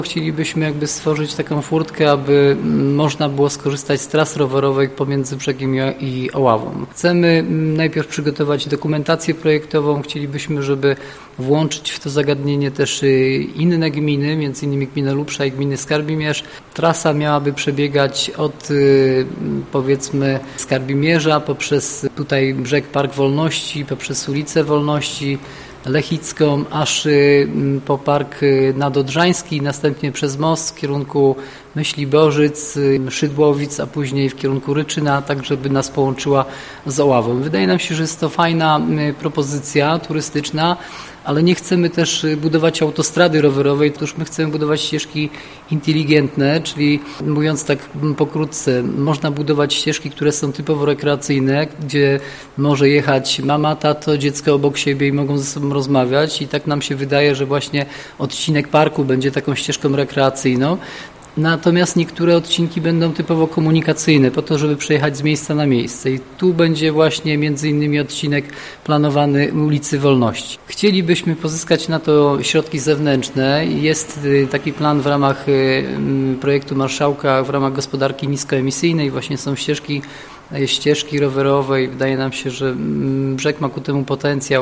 Chcielibyśmy stworzyć taką furtkę, aby można było skorzystać z tras rowerowej pomiędzy brzegiem i Oławą. Chcemy najpierw przygotować dokumentację projektową. Chcielibyśmy, żeby włączyć w to zagadnienie też inne gminy, między innymi gminę Lubsza i gminy Skarbimierz. Trasa miałaby przebiegać od powiedzmy Skarbimierza poprzez tutaj brzeg Park Wolności, poprzez ulicę Wolności Lechicką, aż po Park Nadodrzański, następnie przez most w kierunku Myśliborzyc, Szydłowic, a później w kierunku Ryczyna, tak żeby nas połączyła z Oławą. Wydaje nam się, że jest to fajna propozycja turystyczna, ale nie chcemy też budować autostrady rowerowej, otóż my chcemy budować ścieżki inteligentne, czyli mówiąc tak pokrótce, można budować ścieżki, które są typowo rekreacyjne, gdzie może jechać mama, tato, dziecko obok siebie i mogą ze sobą rozmawiać i tak nam się wydaje, że właśnie odcinek parku będzie taką ścieżką rekreacyjną. Natomiast niektóre odcinki będą typowo komunikacyjne, po to, żeby przejechać z miejsca na miejsce. I tu będzie właśnie między innymi odcinek planowany ulicy Wolności. Chcielibyśmy pozyskać na to środki zewnętrzne. Jest taki plan w ramach projektu Marszałka, w ramach gospodarki niskoemisyjnej. Właśnie są ścieżki rowerowe i wydaje nam się, że brzeg ma ku temu potencjał.